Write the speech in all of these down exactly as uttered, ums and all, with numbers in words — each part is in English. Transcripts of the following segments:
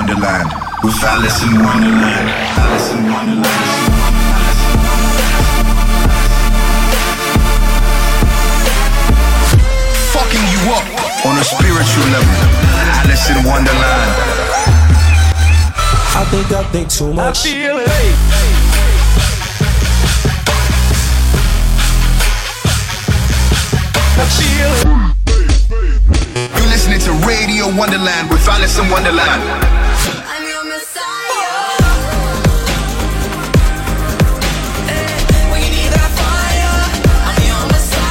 Wonderland with Alice in Wonderland. Alice in Wonderland. Fucking you up on a spiritual level. Alice in Wonderland. I think I think too much. I feel it. I feel it. You're listening to Radio Wonderland with Alice in Wonderland. I'm your Messiah. When you need that fire, I'm your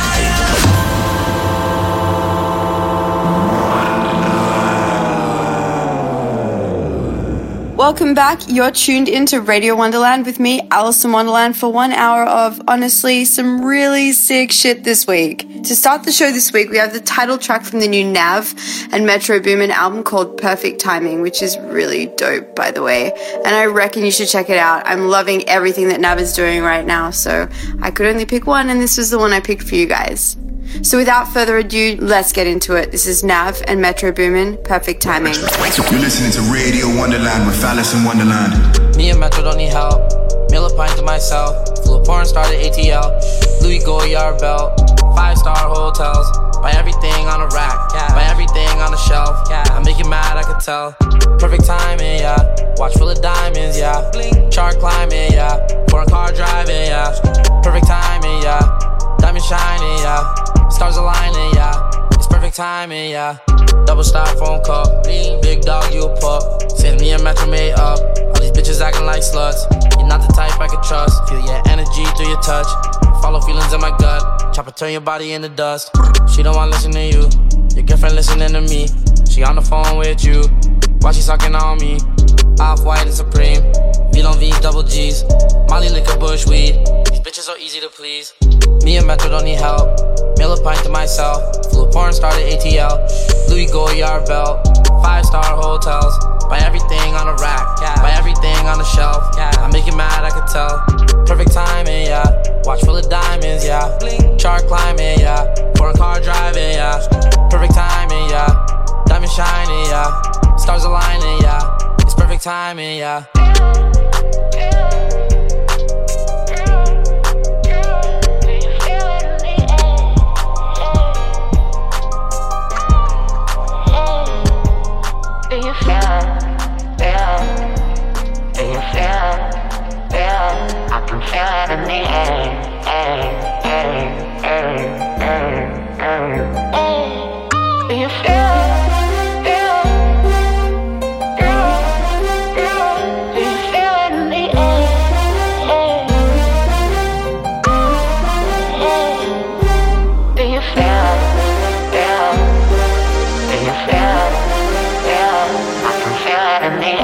Messiah. Welcome back. You're tuned into Radio Wonderland with me, Alice in Wonderland, for one hour of, honestly, some really sick shit this week. To start the show this week, we have the title track from the new Nav and Metro Boomin album called Perfect Timing, which is really dope, by the way. And I reckon you should check it out. I'm loving everything that Nav is doing right now, so I could only pick one, and this was the one I picked for you guys. So without further ado, let's get into it. This is Nav and Metro Boomin, Perfect Timing. You're listening to Radio Wonderland with Alice in Wonderland. Me and Metro don't need help. Meal a pint to myself. Flew a porn star to A T L. Louis Goyard belt. Five-star hotels. Buy everything on a rack. Buy everything on a shelf. I make you mad, I can tell. Perfect timing, yeah. Watch full of diamonds, yeah. Chart climbing, yeah. Foreign car driving, yeah. Perfect timing, yeah. Diamond shining, yeah. Stars aligning, yeah. It's perfect timing, yeah. Double styrofoam cup. Big dog, you a pup. Since me and Metro made up. All these bitches acting like sluts. You're not the type I could trust. Feel your energy through your touch. Follow feelings in my gut. Chopper turn your body into dust. She don't wanna listen to you. Your girlfriend listening to me. She on the phone with you. While she sucking on me. Off-white and Supreme. V on V, double G's. Molly liquor, bush weed. These bitches so easy to please. Me and Metro don't need help. Meal a pint to myself. Flew a porn star to A T L. Louis Goyard belt. Five-star hotels. Buy everything on a rack. Buy everything on the shelf. I make you mad, I can tell. Perfect timing, yeah. Watch full of diamonds, yeah. Chart climbing, yeah. Foreign car driving, yeah. Perfect timing, yeah. Diamond shining, yeah. Stars aligning, yeah. It's perfect timing, yeah. Do you feel it? Yeah. Do you feel it? Yeah. I can feel it in the air. Ay, ay, ay, ay, ay. Do you feel it? Yeah. Yeah. Yeah. Do you feel it in the air? Do you feel it? Yeah. Do you feel it? I can feel it in the air.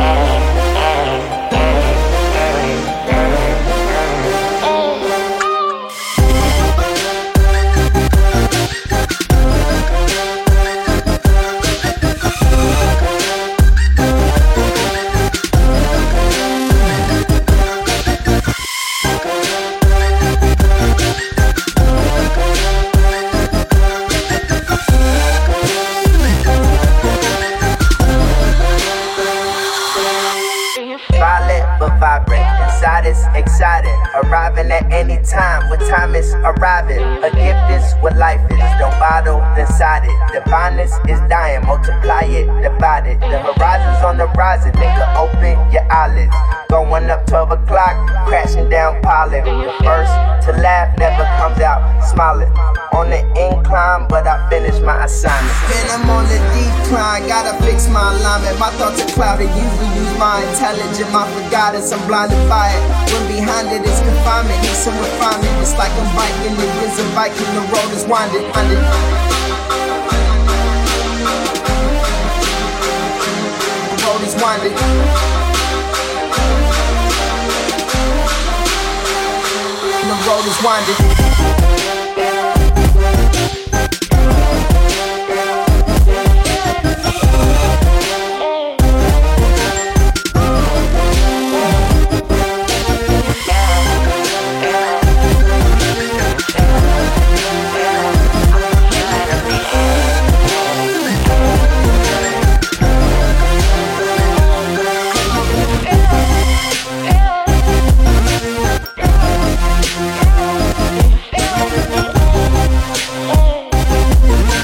Exciting, arriving at any time. What time is arriving? A gift is what life is. Don't bottle, decide it. Divineness is dying, multiply it, divide it. The horizon's on the horizon, nigga, open your eyelids. Going up twelve o'clock, crashing down, piling. The first to laugh never comes out smiling. On the incline, but I finished my assignment. Then I'm on the decline, gotta fix my alignment. My thoughts are clouded, usually use my intelligence. My forgotten, I'm blinded by it. When behind it is confinement, need some refinement. It's like I'm biking, it is a Viking, the road is winding. winding. The road is winding. The road is winding.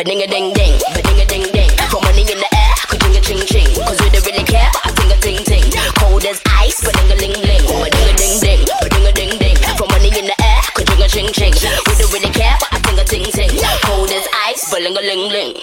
But ding a ding ding, but ding a ding ding. Throw money in the air, could ding a ching ching. Cause we don't really care, but I ting a ting ting. Cold as ice, but ding a ling ling. But ding a ding ding, but ding a ding ding. Throw money in the air, could ding a ching ching. We don't really care, but I ting a ting ting. Cold as ice, but ling a ling ling.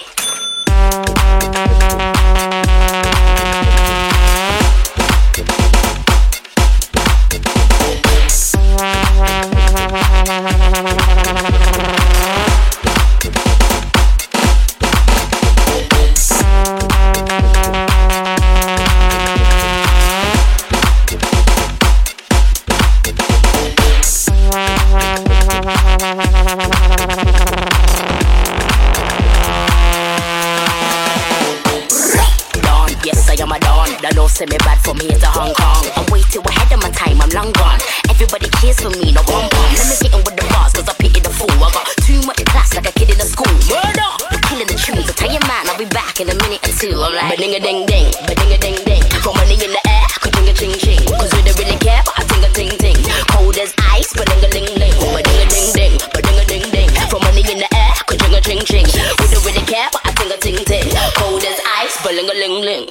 Say me bad from here to Hong Kong. I'm way too ahead of my time, I'm long gone. Everybody cares for me, no bum bum. Let me get in with the bars, cause I pity the fool. I got too much class like a kid in a school. Murder! You're killing the tunes, I tell you man, I'll be back in a minute or two. I'm like, ba-ding a ding ding, ba-ding a ding ding. Throw money in the air, could ding a ching ching. Cause we don't really care, but I ting a ting ting. Cold as ice, ba-ding a ling ling. Ba-ding a ding ding, ba-ding a ding ding. Throw money in the air, could ding a ching ching. We don't really care, but I ting a ting ting. Cold as ice, ba-ling a ling ling.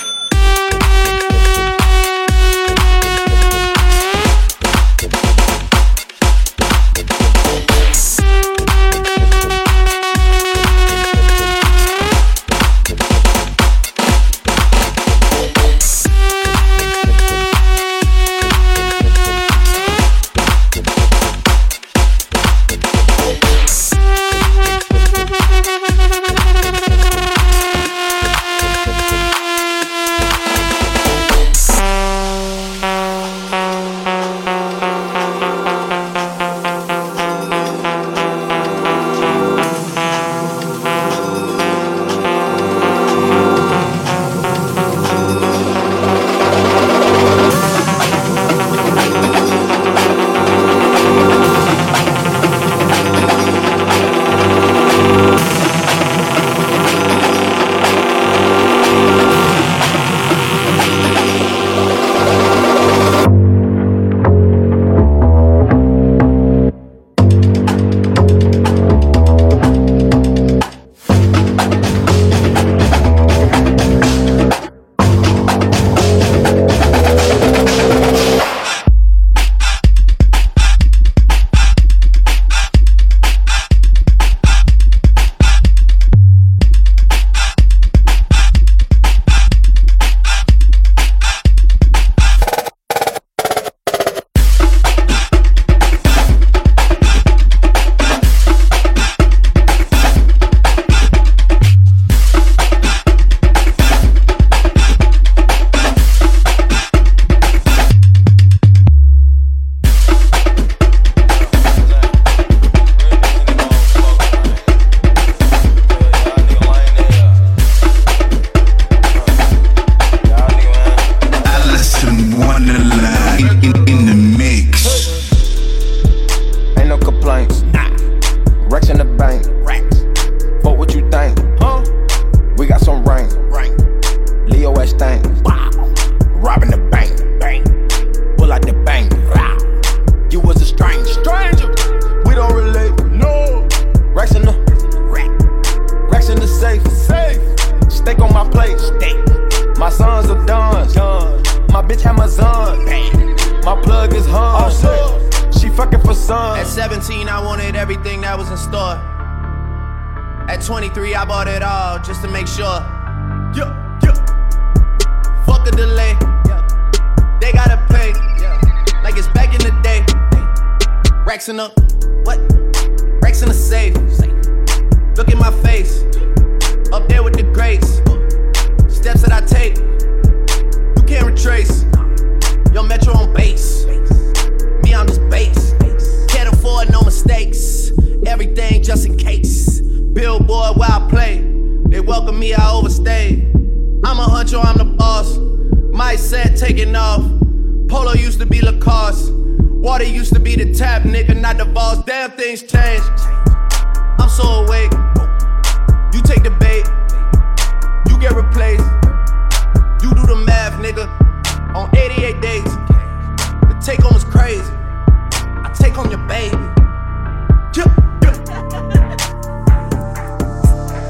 Polo used to be Lacoste. Water used to be the tap, nigga, not the balls. Damn, things change. I'm so awake. You take the bait. You get replaced. You do the math, nigga. On eighty-eight days. The take home is crazy. I take home your baby. Yeah, yeah.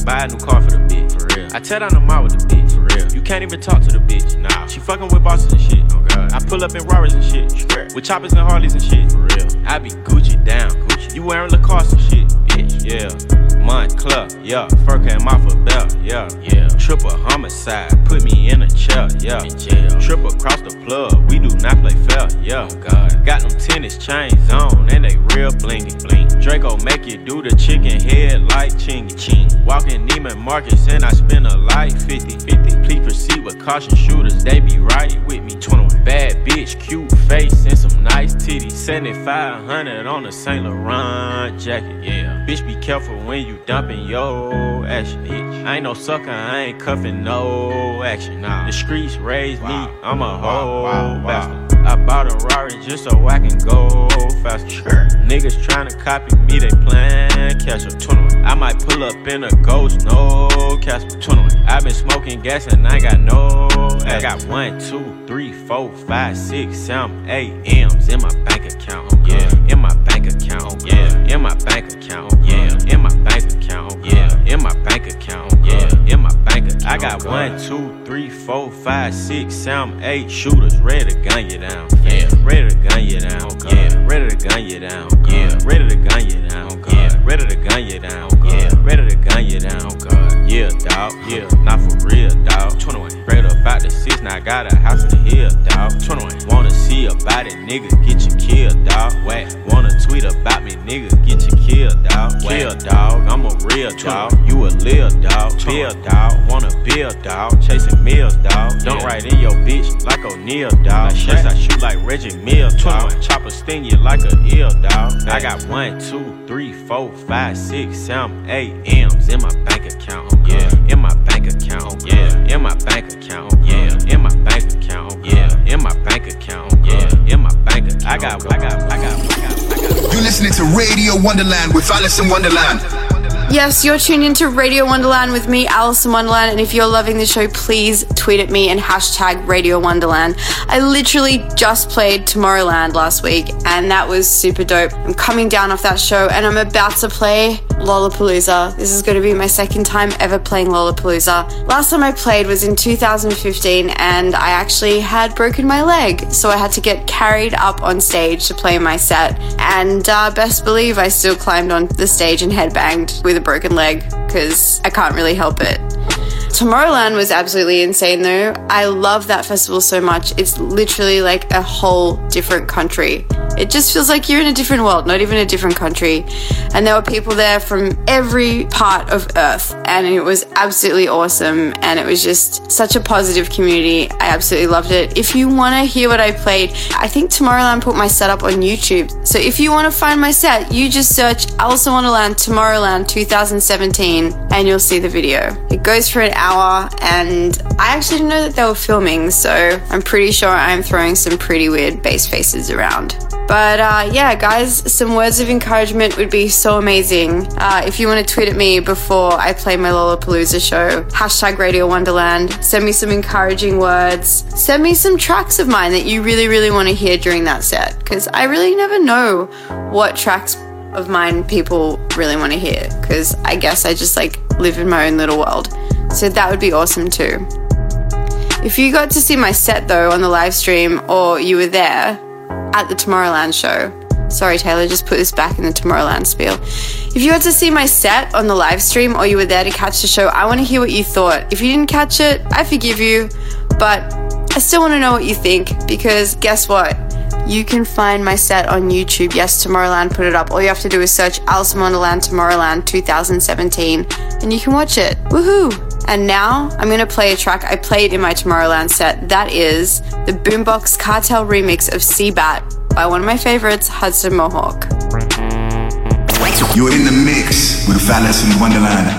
buy a new car for the bitch. For real. I tear down the mall with the bitch. For real. You can't even talk to the bitch. Nah. She fucking with bosses and shit. Oh God. I pull up in Rarers and shit. Swear. With choppers and Harleys and shit. For real. I be Gucci down. Gucci. You wearing Lacoste and shit. Bitch. Yeah. Montclair. Yeah. Fur came off a belt. Yeah. Yeah. Triple homicide. Put me in a chair. Yeah. In jail. Triple across the plug. We do not play fair. Yeah. Oh God. Got them tennis chains on and they real blingy. Bling. Draco make you do the chicken head like chingy. Ching. Walking Neiman Marcus and I spend a light fifty. fifty. Please proceed with caution, shooters. They be right with me. twenty-one. Bad bitch, cute face and some nice titties. seventy-five hundred on a Saint Laurent jacket. Yeah. Bitch, be careful when you dumping your action. Bitch. I ain't no sucker, I ain't cuffing no action. Nah. The streets raised wow. me. I'm a whole wow, wow, bastard. Wow. I bought a Rari just so I can go faster. Sure. Niggas tryna copy me, they plan catch up. twenty-one. I might pull up in a ghost, no Casper. twenty-one. I been smoking gas and I got no I got one, two, three, four, five, six, seven, eight M's in my bank account. Yeah. In my bank account. Yeah. In my bank account. Yeah. In my bank account. Yeah. In my bank account. Yeah. In my bank account. I got one, two, three, four, five, six, seven, eight shooters ready to gun you down. Yeah. Ready to gun you down. Yeah. Ready to gun you down. Yeah. Ready to gun you down. Yeah. Ready to gun you down. Yeah. Ready to gun you down. Yeah, dawg. Yeah. Not for real, dawg. twenty-one. Straight up out the six, now I got a house in the hill, dawg. twenty-one. Wanna see about it, nigga, get you killed, dawg. Whack. Wanna tweet about me, nigga, get you killed, dawg. Kill, dawg. I'm a real dawg. You a lil dawg. Bill, dawg. Wanna build, dawg. Chasing meals, dawg. Don't write in your bitch like O'Neal, dawg. Yes, I shoot like Reggie Mills, dawg. Chopper sting you like a eel, dawg. I got one, two, three, four, five, six, seven, eight M's in my bank account. Yeah, in my bank account. Yeah, in my bank account. Yeah, in my bank account. Yeah, in my bank account. Yeah, in my bank account. I got, I got, I got, I got, I got. You're listening to Radio Wonderland with Alice in Wonderland. Yes, you're tuned into Radio Wonderland with me, Alice in Wonderland, and if you're loving the show, please tweet at me and hashtag Radio Wonderland. I literally just played Tomorrowland last week, and that was super dope. I'm coming down off that show, and I'm about to play Lollapalooza. This is going to be my second time ever playing Lollapalooza. Last time I played was in two thousand fifteen, and I actually had broken my leg, so I had to get carried up on stage to play my set, and uh, best believe I still climbed on the stage and headbanged with a broken leg because I can't really help it. Tomorrowland was absolutely insane though. I love that festival so much. It's literally like a whole different country. It just feels like you're in a different world, not even a different country. And there were people there from every part of Earth, and it was absolutely awesome. And it was just such a positive community. I absolutely loved it. If you want to hear what I played, I think Tomorrowland put my set up on YouTube. So if you want to find my set, you just search Alice in Wonderland Tomorrowland two thousand seventeen and you'll see the video. It goes for an hour, and I actually didn't know that they were filming, so I'm pretty sure I'm throwing some pretty weird bass faces around. But uh, yeah, guys, some words of encouragement would be so amazing. Uh, if you want to tweet at me before I play my Lollapalooza show, hashtag Radio Wonderland, send me some encouraging words. Send me some tracks of mine that you really, really want to hear during that set, because I really never know what tracks of mine people really want to hear, because I guess I just like live in my own little world. So that would be awesome too. If you got to see my set though on the live stream, or you were there at the Tomorrowland show. Sorry, Taylor, just put this back in the Tomorrowland spiel. If you got to see my set on the live stream, or you were there to catch the show, I want to hear what you thought. If you didn't catch it, I forgive you, but I still want to know what you think, because guess what? You can find my set on YouTube. Yes, Tomorrowland put it up. All you have to do is search Alice in Wonderland Tomorrowland two thousand seventeen, and you can watch it. Woohoo! And now I'm going to play a track I played in my Tomorrowland set. That is the Boombox Cartel remix of Seabat by one of my favorites, Hudson Mohawk. You're in the mix with Alice in Wonderland.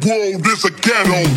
world is a ghetto.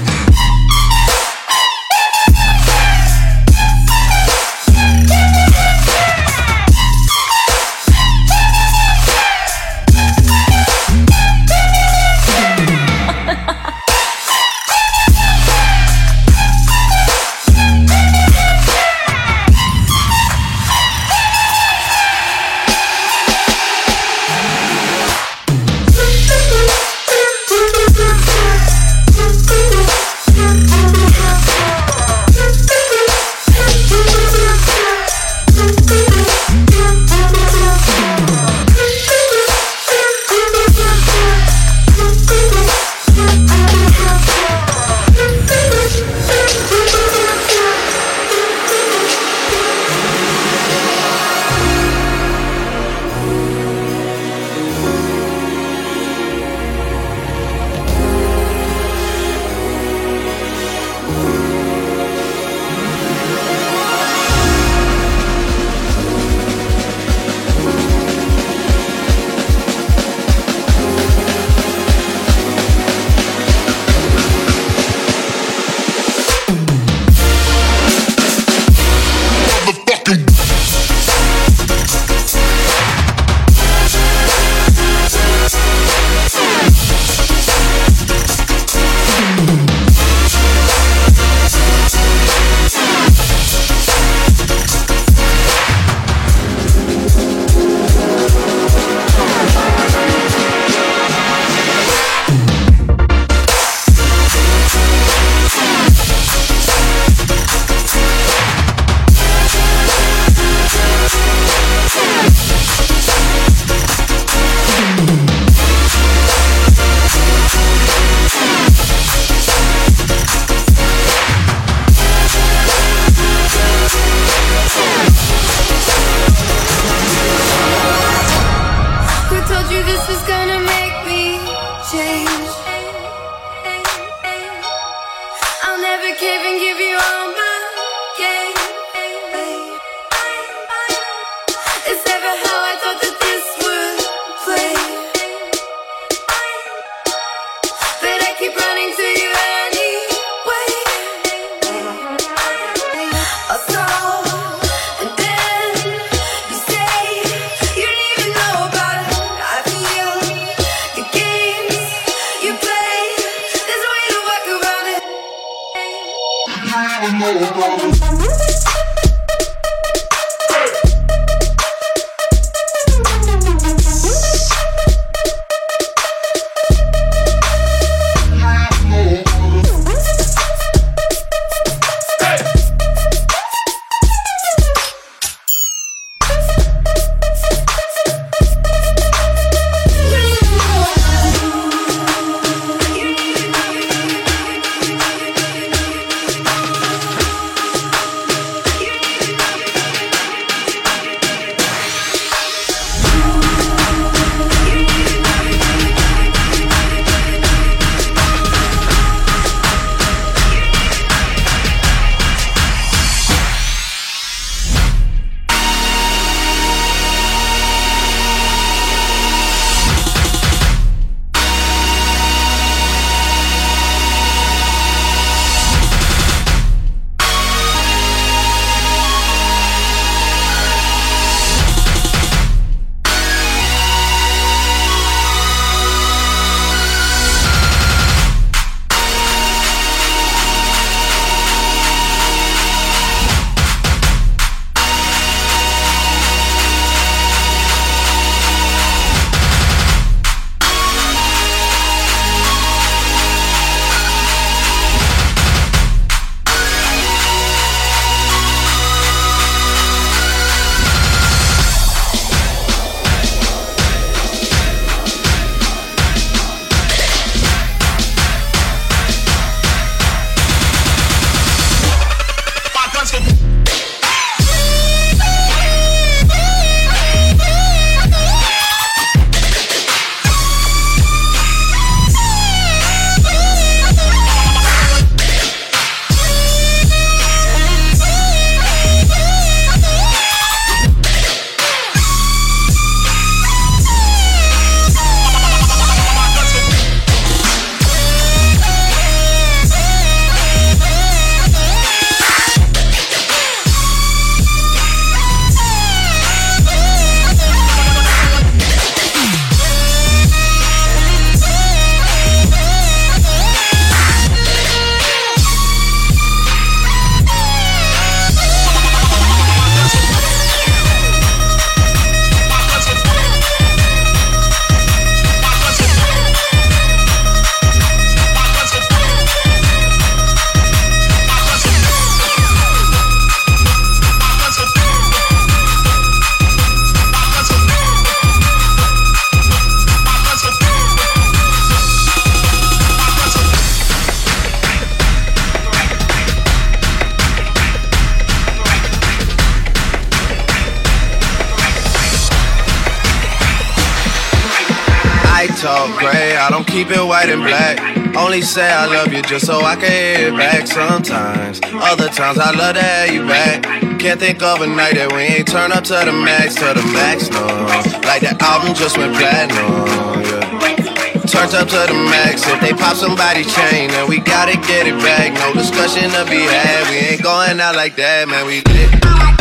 talk gray, I don't keep it white and black. Only say I love you just so I can hear it back sometimes. Other times I love to have you back. Can't think of a night that we ain't turn up to the max, to the max, no. Like the album just went platinum, yeah. Turned up to the max. If they pop somebody's chain, then we gotta get it back. No discussion to be had. We ain't going out like that, man. We lit.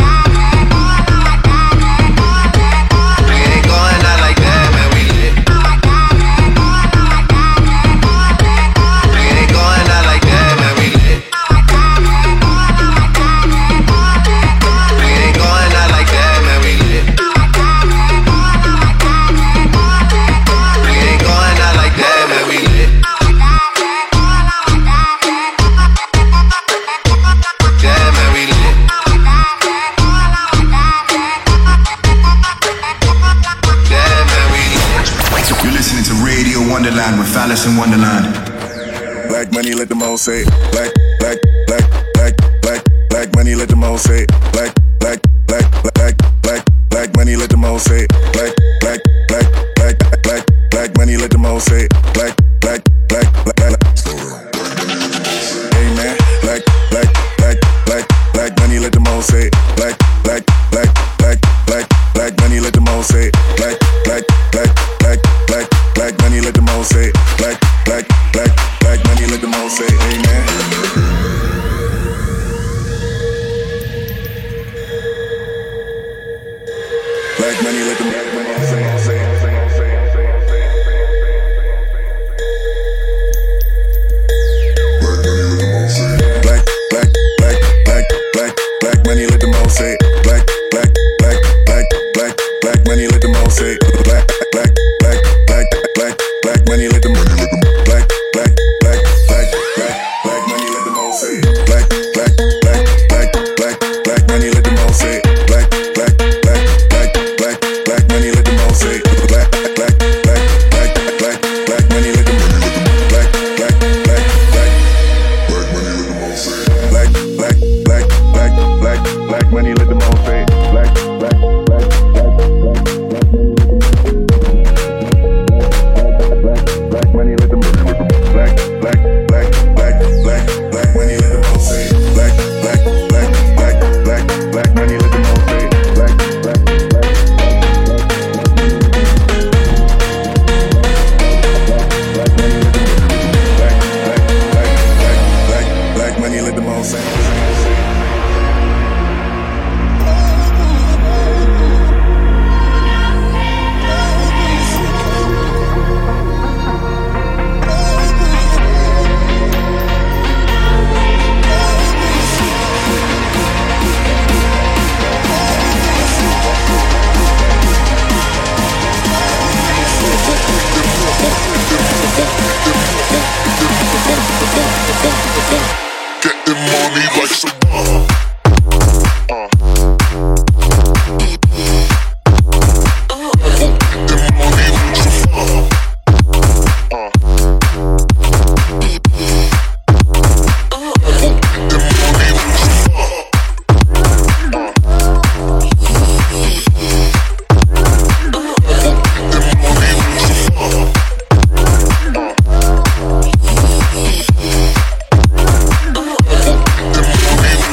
We ain't going out like that, man. We lit. We ain't going out like that, man. We lit. We ain't going out like that, man. We lit. We ain't going out like that, man. We lit. Yeah, man, we lit. Yeah, man, we lit. You're listening to Radio Wonderland with Alice in Wonderland. Black money, let them all say. Black, black, black, black, black, black money, let them all say. Black, black, black, black, black, black money, let them all say. Black, black, black, black, black, black money, let them all say. Black, black, black, black. Hey man, black, black, black, black, black money, let them all say. Black, black, black, black, black, black money, let them all say. Black, black, black, black, black, black money, let them all say. Black, black, black, black money, let them all say. Hey man. Black money, let them black money say, say, say, say, say, say. Black, black, black, black, black, black money, let them all say. Black, black, black, black, black, black money, let them all say. Black, black, black, black, black, black money, let them money, let them black, black, black, black, black, black money, let them all say. Black, black, black, black, black, black money, let them all say. Black, black, black, black, black, black money, let them all say. Black, black, black, black, black, black money, let them money, let them black, black, black, black, black money, let them all say. Black, black, black, black, black, black money, let them all say. Black, black, black, black, black money, let them black, black, black, black, black, black, black money, let them all say. Black, black, black, black, black, black money, let them all say. Black, black, black, black money, let them all say. Getting money like some uh, uh. Getting money like some uh, uh. Getting money like some uh, uh. Getting money like some uh, uh. The money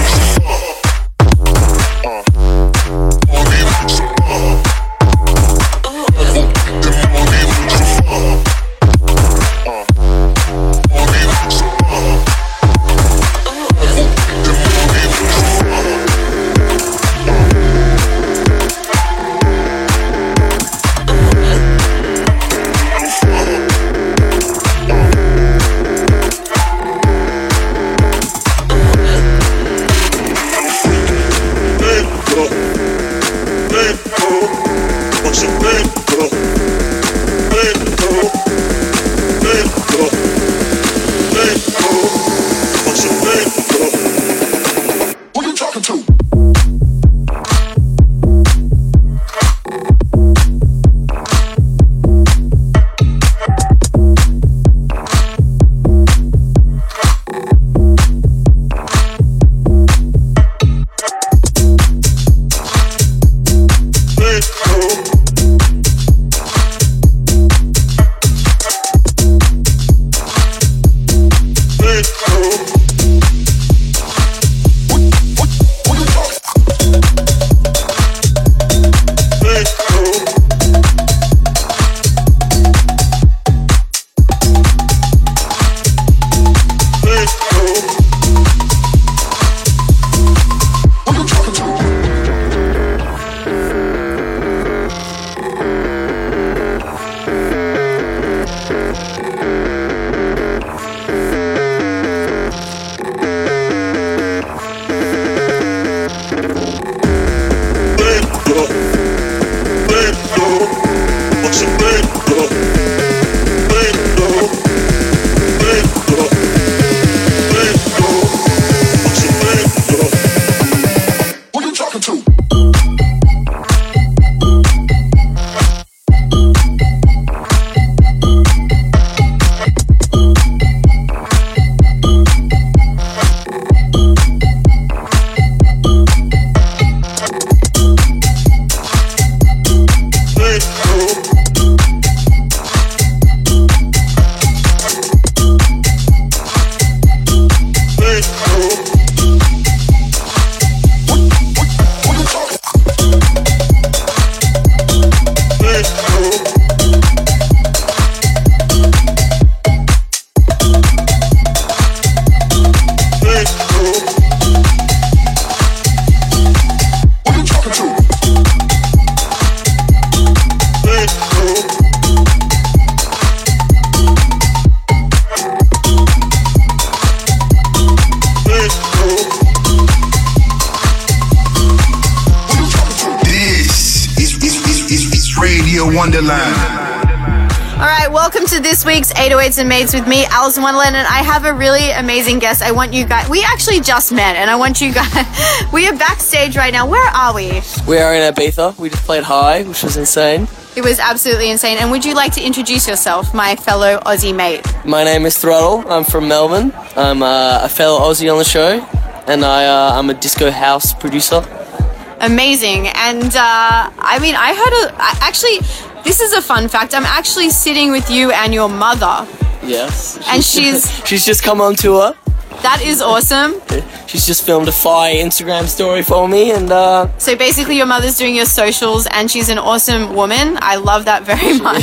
This is, is, is, is, is Radio Wonderland. All right, welcome to this week's eight oh eights and Mates with me, Alice in Wonderland, and I have a really amazing guest. I want you guys, we actually just met, and I want you guys, we are backstage right now. Where are we? We are in Ibiza. We just played High, which was insane. It was absolutely insane. And would you like to introduce yourself, my fellow Aussie mate? My name is Throttle. I'm from Melbourne. I'm uh, a fellow Aussie on the show, and I, uh, I'm a disco house producer. Amazing. And uh, I mean, I heard a, I, actually, this is a fun fact. I'm actually sitting with you and your mother. Yes. And she's... she's just come on tour. That is awesome. She's just filmed a fire Instagram story for me, and uh... So basically your mother's doing your socials, and she's an awesome woman. I love that very much.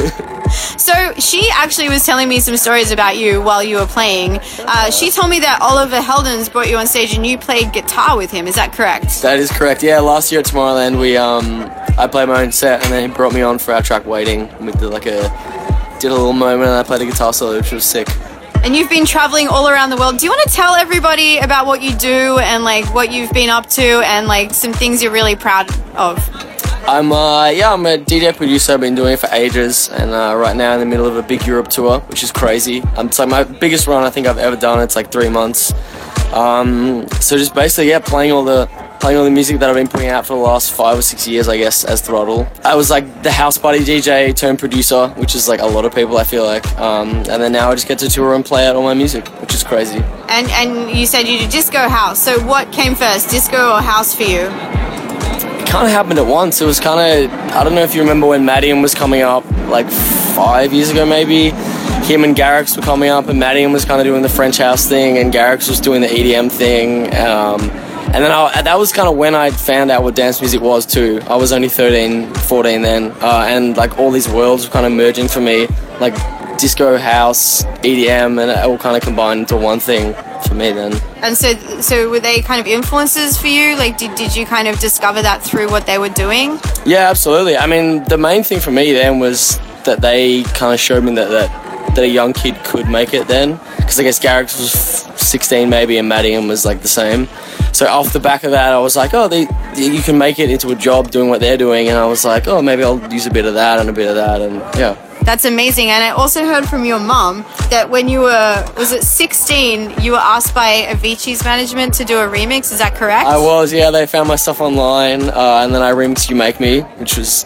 So she actually was telling me some stories about you while you were playing. Uh, she told me that Oliver Heldens brought you on stage and you played guitar with him. Is that correct? That is correct. Yeah, last year at Tomorrowland, we um, I played my own set, and then he brought me on for our track Waiting. We did like a did a little moment, and I played a guitar solo, which was sick. And you've been traveling all around the world. Do you want to tell everybody about what you do and like what you've been up to and like some things you're really proud of? I'm uh, yeah, I'm a D J producer. I've been doing it for ages, and uh, right now in the middle of a big Europe tour, which is crazy. Um, it's like my biggest run I think I've ever done. It's like three months. Um, so just basically, yeah, playing all the playing all the music that I've been putting out for the last five or six years, I guess, as Throttle. I was like the house party D J turned producer, which is like a lot of people, I feel like. Um, and then now I just get to tour and play out all my music, which is crazy. And and you said you did disco house. So what came first, disco or house for you? It kind of happened at once. It was kind of, I don't know if you remember when Maddien was coming up, like five years ago maybe. Him and Garrix were coming up, and Maddien was kind of doing the French house thing, and Garrix was doing the E D M thing. Um, and then I, that was kind of when I found out what dance music was too. I was only thirteen, fourteen then, uh, and like all these worlds were kind of merging for me, like disco, house, E D M, and it all kind of combined into one thing for me then. And so so were they kind of influences for you? Like did, did you kind of discover that through what they were doing? Yeah, absolutely. I mean, the main thing for me then was that they kind of showed me that, that that a young kid could make it then, because I guess Garrix was sixteen maybe and Maddien was like the same. So off the back of that I was like, oh, they, you can make it into a job doing what they're doing, and I was like, oh, maybe I'll use a bit of that and a bit of that, and yeah. That's amazing. And I also heard from your mum that when you were, was it sixteen, you were asked by Avicii's management to do a remix, is that correct? I was, yeah, they found my stuff online, uh, and then I remixed You Make Me, which was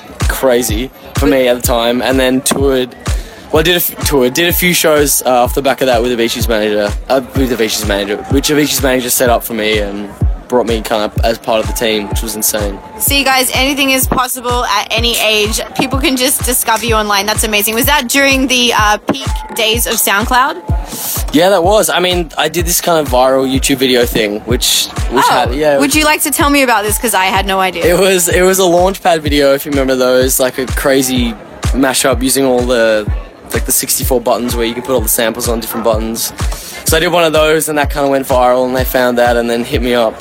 crazy for me at the time, and then toured. Well, I did a f- tour, did a few shows uh, off the back of that with Avicii's manager, uh, with Avicii's manager, which Avicii's manager set up for me and brought me kind of as part of the team, which was insane. See, guys, anything is possible at any age. People can just discover you online. That's amazing. Was that during the uh, peak days of SoundCloud? Yeah, that was. I mean, I did this kind of viral YouTube video thing, which, which oh, had, yeah. Would you like to tell me about this? Because I had no idea. It was, it was a Launchpad video, if you remember those, like a crazy mashup using all the, like the sixty-four buttons where you can put all the samples on different buttons. So I did one of those, and that kind of went viral, and they found that and then hit me up.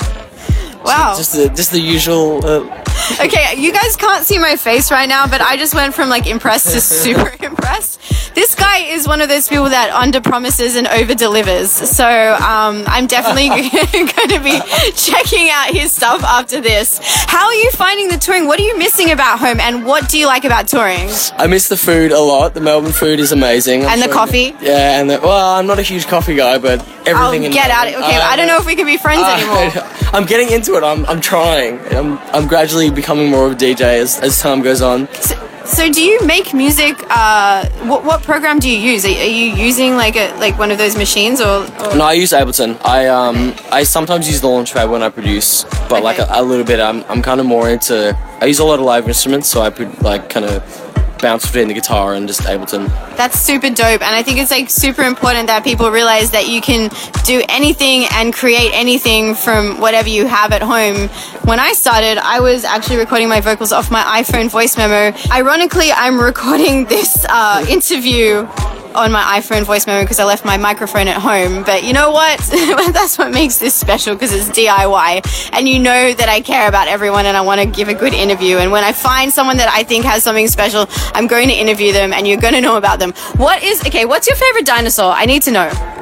Wow. So just the just the usual. Uh... Okay, you guys can't see my face right now, but I just went from like impressed to super impressed. This guy is one of those people that under promises and over delivers. So um, I'm definitely going to be checking out his stuff after this. How are you finding the touring? What are you missing about home, and what do you like about touring? I miss the food a lot. The Melbourne food is amazing. I'm and the coffee. Yeah, and the, well, I'm not a huge coffee guy, but everything. Oh, in get out! Melbourne, Okay, uh, I don't know if we can be friends uh, anymore. I'm getting into it. I'm I'm trying. I'm I'm gradually becoming more of a D J as, as time goes on. So, so do you make music? Uh, what what program do you use? Are, are you using like a like one of those machines or, or? No, I use Ableton. I um I sometimes use the Launchpad when I produce, but Okay. like a, a little bit. I'm I'm kind of more into. I use a lot of live instruments, so I put like kind of bounce between the guitar and just Ableton. That's super dope, and I think it's like super important that people realize that you can do anything and create anything from whatever you have at home. When I started, I was actually recording my vocals off my iPhone voice memo. Ironically, I'm recording this uh, interview on my iPhone voice memo because I left my microphone at home. But you know what? That's what makes this special, because it's D I Y. And you know that I care about everyone and I want to give a good interview. And when I find someone that I think has something special, I'm going to interview them and you're going to know about them. What is, okay, what's your favorite dinosaur? I need to know.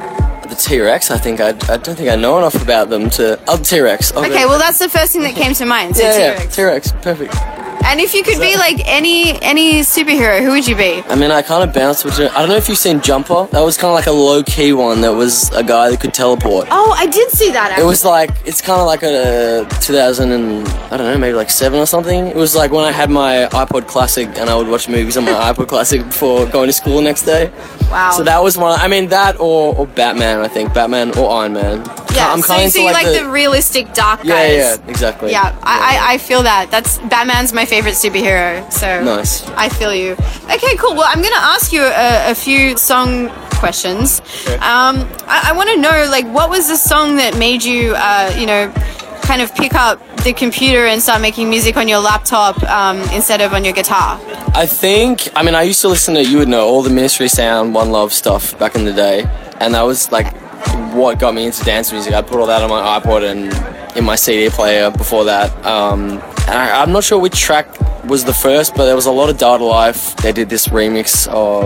The T-Rex, I think I, I don't think I know enough about them to... Oh, the T-Rex. I'll Okay, go- well, that's the first thing that came to mind. So yeah, T-Rex. yeah, T-Rex, perfect. And if you could be like any any superhero, who would you be? I mean, I kind of bounced between... I don't know if you've seen Jumper. That was kind of like a low-key one that was a guy that could teleport. Oh, I did see that. It Actually. was like, it's kind of like a two thousand and, I don't know, maybe like seven or something. It was like when I had my iPod Classic and I would watch movies on my iPod Classic before going to school the next day. Wow. So that was one, I mean, that or, or Batman, I think. Batman or Iron Man. Yeah, I'm so, kinda so into you like the, realistic dark guys. Yeah, yeah, exactly. Yeah, I, I, I feel that. That's Batman's my favorite superhero. So Nice. I feel you. Okay, cool. Well, I'm gonna ask you a, a few song questions. Okay. Um, I, I want to know, like, what was the song that made you, uh, you know, kind of pick up the computer and start making music on your laptop um, instead of on your guitar? I think, I mean, I used to listen to, you would know, all the Ministry Sound, One Love stuff back in the day. And that was like what got me into dance music. I put all that on my iPod and in my C D player before that. Um, and I, I'm not sure which track was the first, but there was a lot of Data Life. They did this remix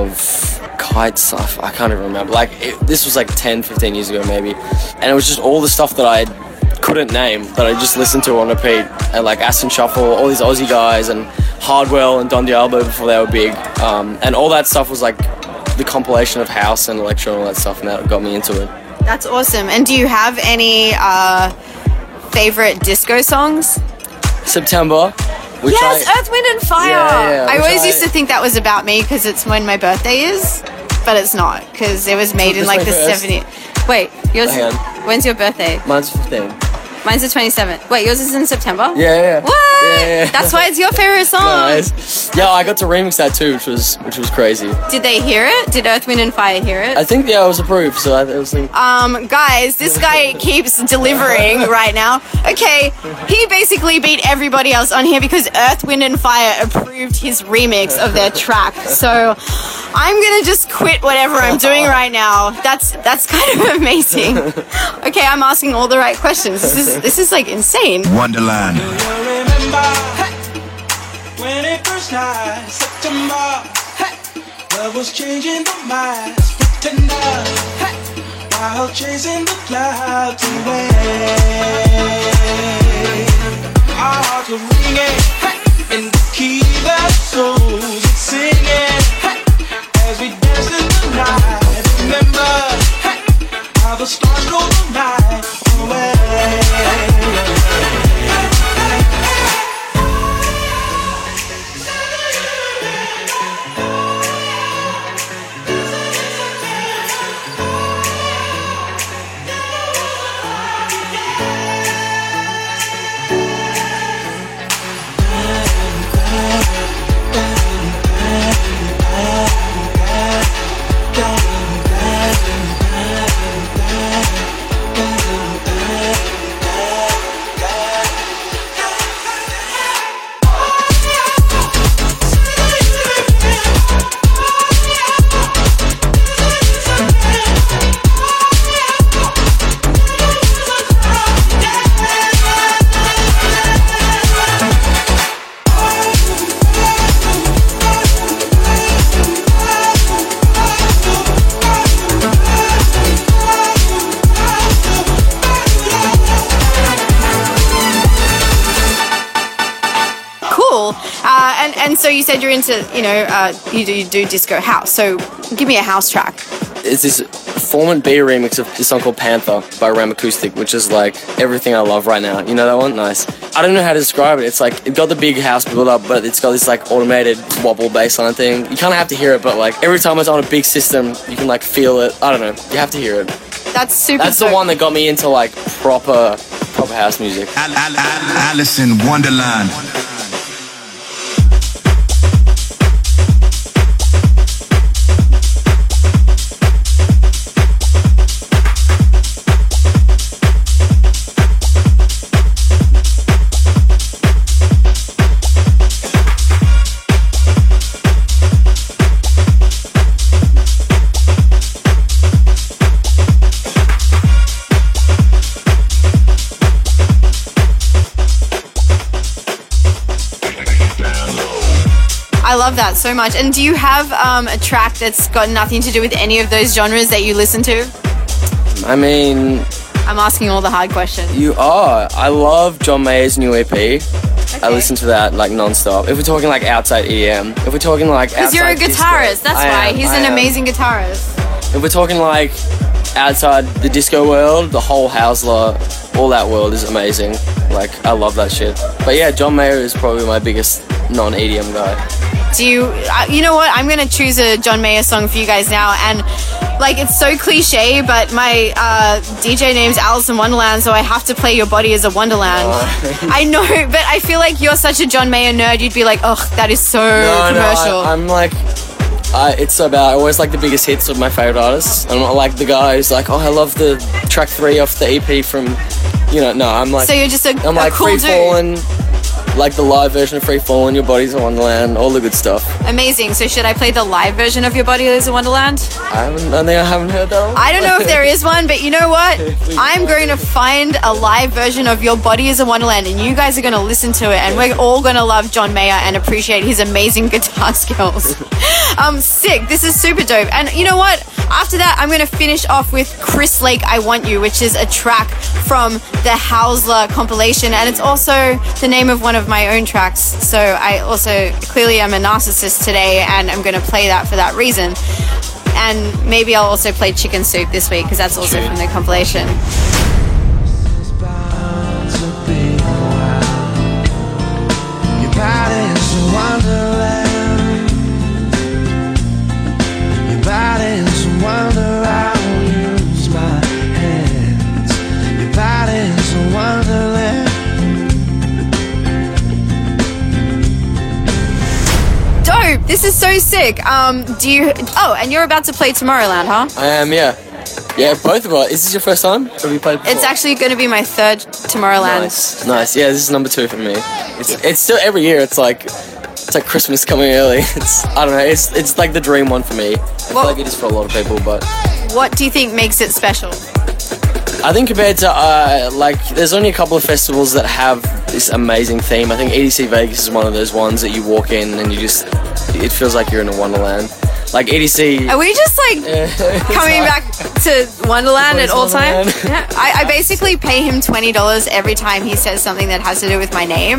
of Kite stuff. I can't even remember. Like, it, this was like ten, fifteen years ago maybe. And it was just all the stuff that I couldn't name that I just listened to on repeat. And like Aston Shuffle, all these Aussie guys, and Hardwell and Don Diablo before they were big. Um, and all that stuff was like the compilation of house and electro and all that stuff, and that got me into it. That's awesome. And do you have any uh, favorite disco songs? September. Which yes, I, Earth, Wind and Fire. Yeah, yeah, I which always I- used to think that was about me because it's when my birthday is, but it's not because it was made in It's like my the first. seventies. Wait, yours? Hang When's your birthday? Mine's fifteen. Mine's the twenty-seventh. Wait, yours is in September? Yeah, yeah. What? Yeah, yeah. That's why it's your favorite song. Nice. Yeah, I got to remix that too, which was which was crazy. Did they hear it? Did Earth, Wind and Fire hear it? I think yeah, it was approved. So I it was like, Um, guys, this guy keeps delivering right now. Okay, he basically beat everybody else on here because Earth, Wind and Fire approved his remix of their track. So I'm gonna just quit whatever I'm doing right now. That's that's kind of amazing. Okay, I'm asking all the right questions. This is this is like insane. Wonderland. Remember when it first night, September, love was changing the minds, pretender, while chasing the clouds away. Our hearts were ringing in the key that souls were singing as we danced in the night. Remember how the stars stole the night away. Uh, and, and so you said you're into, you know, uh, you, do, you do disco house. So give me a house track. it's this Formant B remix of this song called Panther by Ram Acoustic, which is like everything I love right now. You know that one? Nice. I don't know how to describe it. It's like, it got the big house build up, but it's got this like automated wobble bassline thing. You kind of have to hear it, but like every time it's on a big system, you can like feel it. I don't know. You have to hear it. That's super That's the dope. one that got me into like proper, proper house music. Al- Al- Al- Alice in Wonderland. I love that so much. And do you have um, a track that's got nothing to do with any of those genres that you listen to? I mean, I'm asking all the hard questions. you are. I love John Mayer's new E P. I Okay. listen to that like non-stop. If we're talking like outside E D M, if we're talking like outside Because you're a disco, guitarist, that's I why. am, He's I an am. amazing guitarist. If we're talking like outside the disco world, the whole Howsler, all that world is amazing. Like, I love that shit. But yeah, John Mayer is probably my biggest non-E D M guy. Do you, uh, you know what? I'm going to choose a John Mayer song for you guys now. And like, it's so cliche, but my uh, D J name's Alice in Wonderland, so I have to play Your Body as a Wonderland. I know, but I feel like you're such a John Mayer nerd. You'd be like, ugh, that is so No, commercial. no, I, I'm like, I, it's so bad. I always like the biggest hits of my favorite artists. I'm not like the guy who's like, oh, I love the track three off the E P from, you know, no, I'm like, so you're just a, I'm a like cool Free dude. Falling, like the live version of Free Falling, Your Body's a Wonderland, all the good stuff. Amazing. So should I play the live version of Your Body is a Wonderland? I haven't, I think I haven't heard that one. I don't know if there is one, but you know what? I'm going to find a live version of Your Body is a Wonderland, and you guys are going to listen to it, and we're all going to love John Mayer and appreciate his amazing guitar skills. um, sick. This is super dope. And you know what? After that, I'm going to finish off with Chris Lake, I Want You, which is a track from the Howsler compilation, and it's also the name of one of my own tracks. So I also clearly am a narcissist today, and I'm going to play that for that reason. And maybe I'll also play Chicken Soup this week because that's also from the compilation. Your body's a wonderland. Your body's a wonder. I will use my hands. Your body's a wonderland. Dope! This is so sick. Um, do you? Oh, and you're about to play Tomorrowland, huh? I am, yeah. Yeah, both of us. Is this your first time? Have you played before? It's actually going to be my third Tomorrowland. Nice, nice. Yeah, this is number two for me. It's it's still every year. It's like it's like Christmas coming early. It's I don't know. It's it's like the dream one for me. I feel Well- like it is for a lot of people, but What do you think makes it special? I think compared to uh, like there's only a couple of festivals that have this amazing theme. I think E D C Vegas is one of those ones that you walk in and you just it feels like you're in a wonderland. Like E D C. Are we just like coming back to Wonderland at all time? Wonderland. Yeah. I, I basically pay him twenty dollars every time he says something that has to do with my name.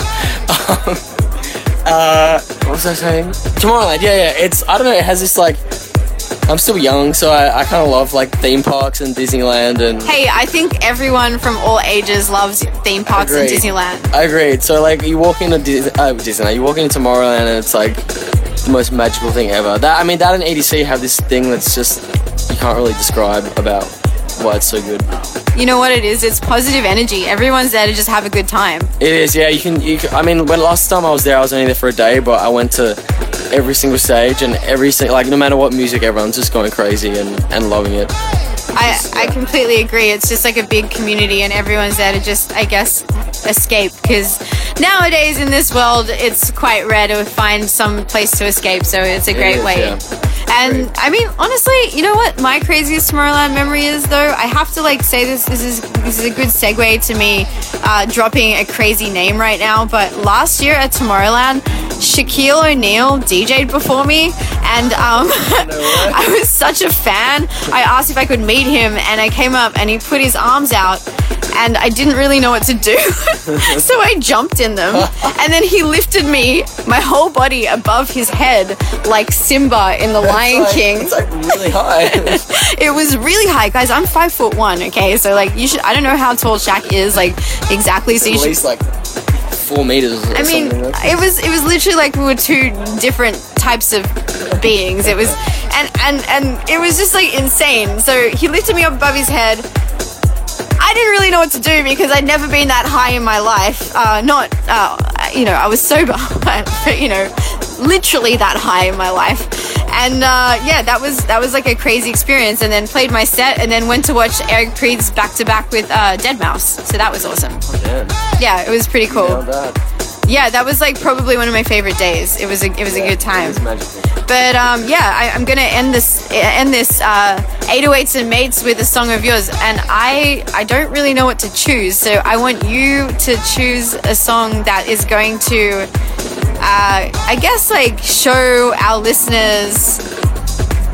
Uh, what was I saying? Tomorrowland, yeah, yeah. It's I don't know. It has this like. I'm still young, so I, I kind of love like theme parks and Disneyland and. Hey, I think everyone from all ages loves theme parks and Agreed. Disneyland. I agree. So like you walk into Dis- uh, Disneyland, you walk into Tomorrowland, and it's like the most magical thing ever. That I mean, that and E D C have this thing that's just you can't really describe about why it's so good. You know what it is? It's positive energy. Everyone's there to just have a good time. It is, yeah. You can, you can. I mean, when last time I was there, I was only there for a day, but I went to every single stage and every single like no matter what music, everyone's just going crazy and, and loving it. I, I completely agree. It's just like a big community and everyone's there to just, I guess, escape. Because nowadays in this world, it's quite rare to find some place to escape. So it's a It great is, way. yeah. And I mean, honestly, you know what my craziest Tomorrowland memory is, though? I have to like say this. This is this is a good segue to me uh, dropping a crazy name right now. But last year at Tomorrowland, Shaquille O'Neal D J'd before me, and um, I was such a fan. I asked if I could meet him, and I came up, and he put his arms out, and I didn't really know what to do, so I jumped in them, and then he lifted me, my whole body above his head, like Simba in The Lion like, King. It's like really high. It was really high, guys. I'm five foot one. Okay, so like you should. I don't know how tall Shaq is, like exactly. So you At should. least like four meters. Or I mean, something. That's- it was it was literally like we were two different types of beings. It was, and and and it was just like insane. So he lifted me up above his head. I didn't really know what to do because I'd never been that high in my life. Uh, not, uh, you know, I was sober, but, but you know, literally that high in my life. And uh, yeah, that was that was like a crazy experience. And then played my set, and then went to watch Eric Prydz back to back with uh, dead mouse. So that was awesome. Yeah. Yeah, it was pretty cool. Nailed that. Yeah, that was like probably one of my favorite days. It was a it was a good time. It's magical. But um, yeah, I, I'm gonna end this end this uh, eight oh eights and Mates with a song of yours, and I I don't really know what to choose, so I want you to choose a song that is going to, uh, I guess, like show our listeners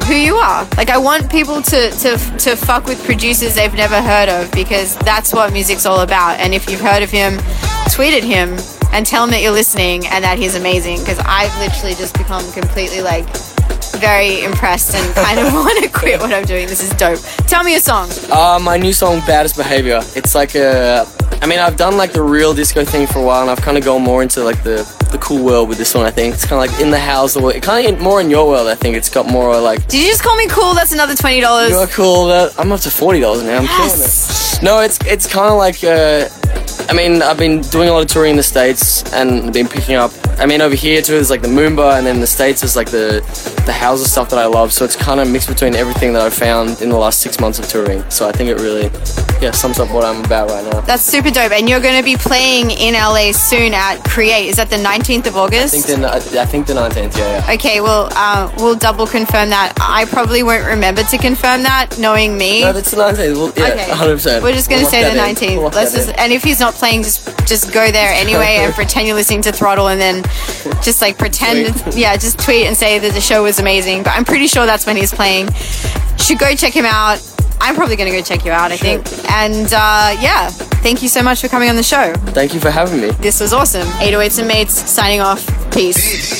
who you are. Like, I want people to, to, to fuck with producers they've never heard of, because that's what music's all about. And if you've heard of him, tweet at him and tell him that you're listening and that he's amazing, because I've literally just become completely, like, very impressed and kind of want to quit what I'm doing. This is dope. Tell me a song. Uh, my new song, Baddest Behavior. It's like a... I mean, I've done like the real disco thing for a while, and I've kind of gone more into like the, the cool world with this one, I think. It's kind of like in the house, or kind of more in your world, I think. It's got more like... Did you just call me cool? That's another twenty dollars. You're cool. That, I'm up to forty dollars now. I'm yes. killing it. No, it's, it's kind of like... Uh, I mean, I've been doing a lot of touring in the States and been picking up... I mean, over here too, there's like the Moomba, and then in the States there's like the, the house stuff that I love. So it's kind of mixed between everything that I've found in the last six months of touring. So I think it really, yeah, sums up what I'm about right now. That's super dope. And you're going to be playing in L A soon at Create. Is that the nineteenth of August? I think the, I think the nineteenth, yeah, yeah. Okay, well, uh, we'll double confirm that. I probably won't remember to confirm that, knowing me. No, that's the nineteenth. Well, yeah, okay. one hundred percent. We're just going to say the nineteenth. We'll Let's just, and if he's not playing, just just go there anyway and pretend you're listening to Throttle, and then just like pretend, tweet. yeah, just tweet and say that the show was amazing. But I'm pretty sure that's when he's playing. Should go check him out. I'm probably going to go check you out, I sure. think. And uh, yeah, thank you so much for coming on the show. Thank you for having me. This was awesome. eight oh eights and Mates signing off. Peace.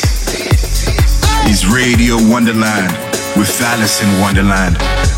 Is Radio Wonderland with Alice in Wonderland.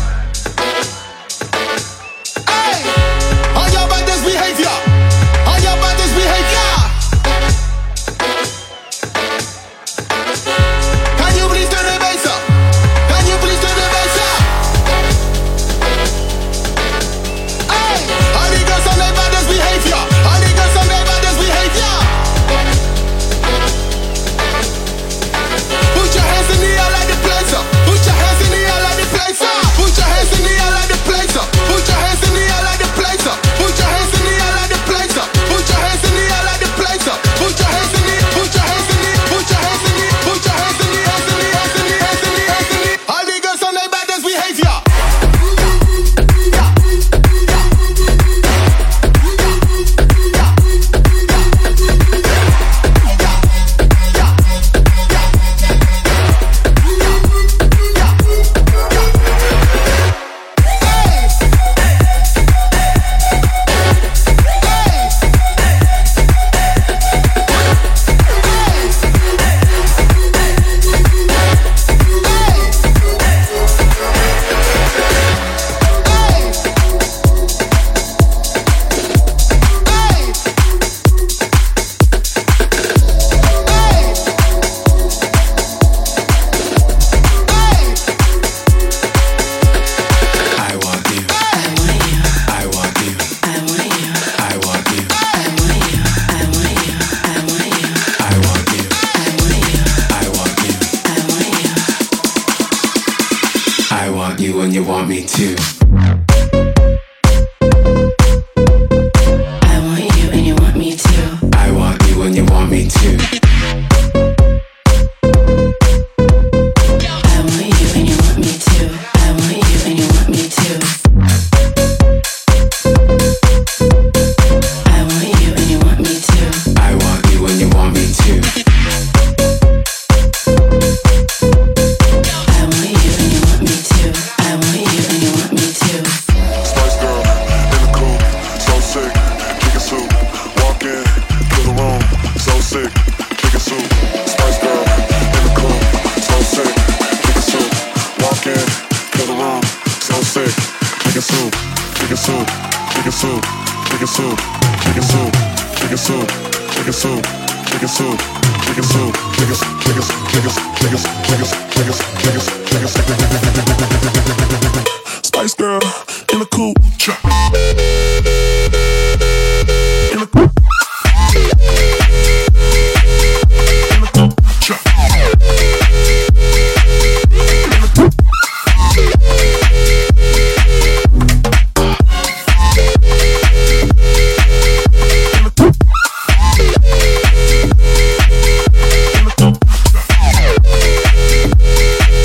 Spice Girl in the coupe.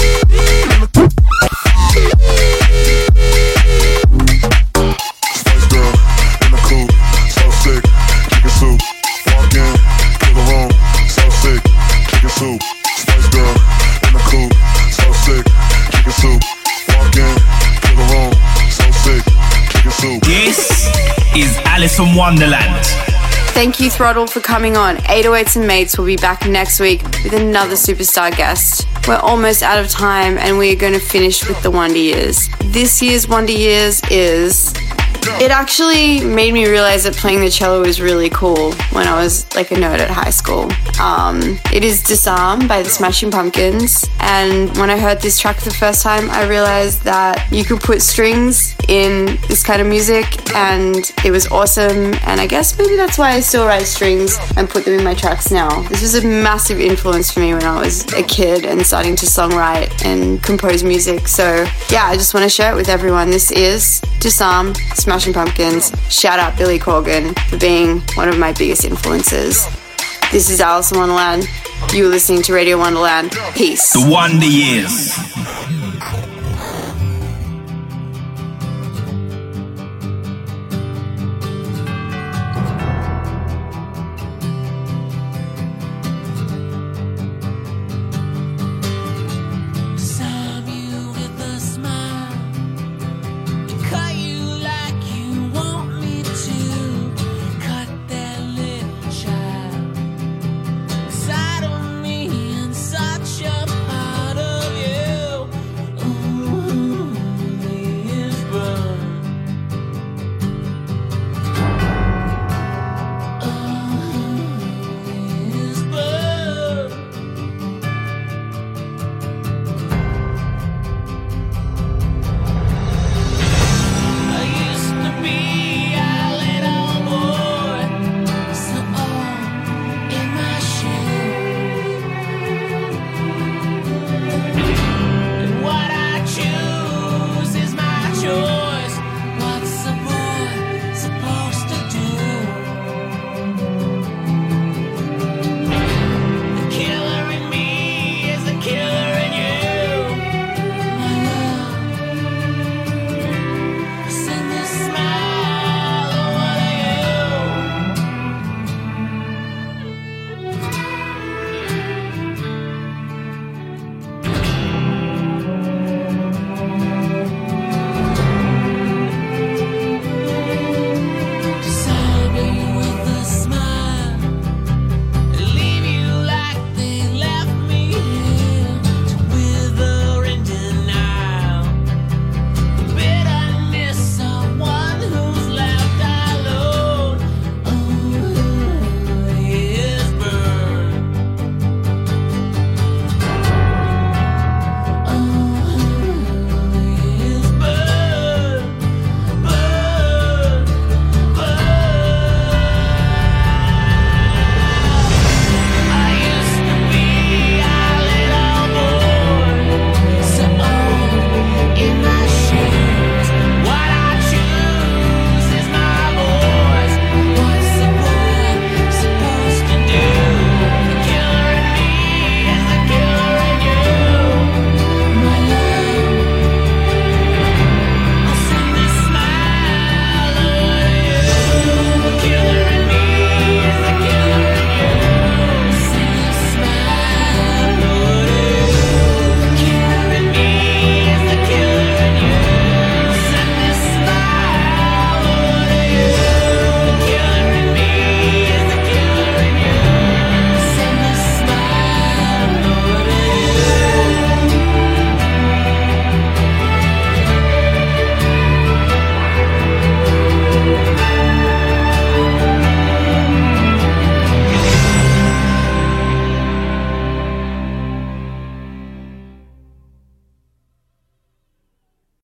Spice is Alice in Wonderland. Thank you, Throttle, for coming on. eight oh eights and Mates will be back next week with another superstar guest. We're almost out of time and we're going to finish with the Wonder Years. This year's Wonder Years is... It actually made me realize that playing the cello was really cool when I was like a nerd at high school. Um, it is Disarm by the Smashing Pumpkins, and when I heard this track the first time, I realized that you could put strings in this kind of music, and it was awesome. And I guess maybe that's why I still write strings and put them in my tracks now. This was a massive influence for me when I was a kid and starting to songwrite and compose music. So yeah, I just want to share it with everyone. This is Disarm, Smashing Pumpkins. Shout out Billy Corgan for being one of my biggest influences. This is Alice in Wonderland. You are listening to Radio Wonderland. Peace. The Wonder Years.